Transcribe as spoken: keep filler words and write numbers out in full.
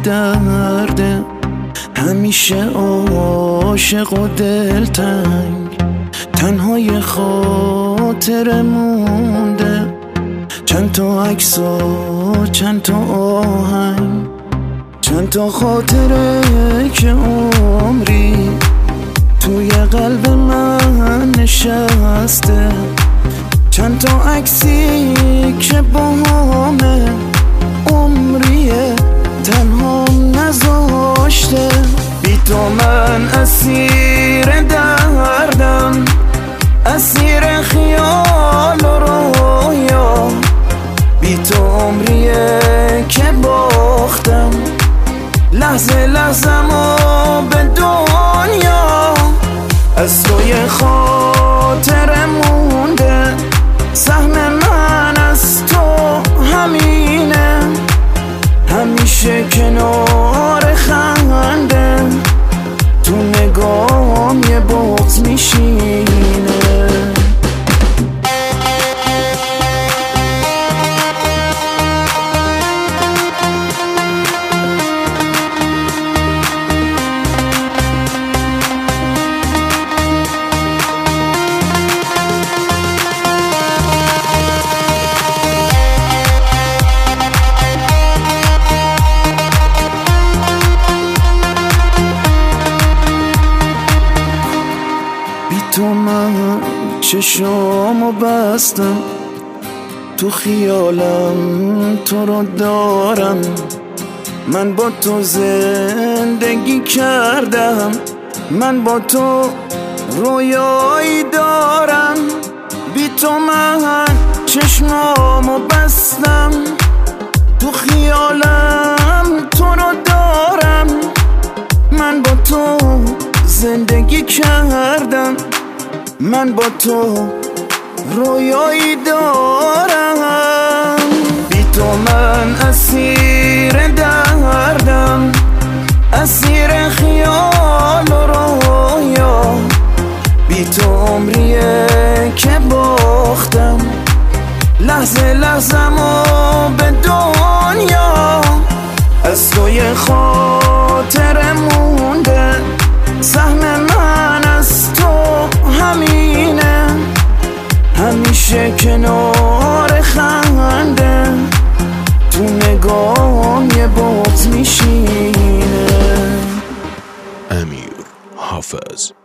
درده، همیشه عاشق و دلتنگ، تنهای خاطر مونده. چند تا عکس و چند تا آهنگ، چند تا خاطره که عمری توی قلب من نشسته، چند تا عکسی که با همه عمریه تنهام نذاشته. بی تو من اسیر دردم، اسیر خیال و رویا، بی تو عمریه که باختم لحظه لحظه‌مو به دنیا. از توی خاطر مونده، سهم من از تو همینه، همیشه کنار خنده، تو نگاهم یه بغض میشینه. تو من چشامو بستم، تو خیالم تو رو دارم، من با تو زندگی کردم، من با تو رویایی دارم. بی تو من چشمامو بستم، تو خیالم تو رو دارم، من با تو زندگی کردم، من با تو رویایی دارم. بی تو من اسیر دردم، اسیر خیال و رویا، بی تو عمریه که باختم لحظه لحظه‌مو به دنیا. از توی خاطر مونده، سهم من از تو همینه، همیشه کنار خنده، تو نگاهم یه بغض میشینه. امیر حافظ.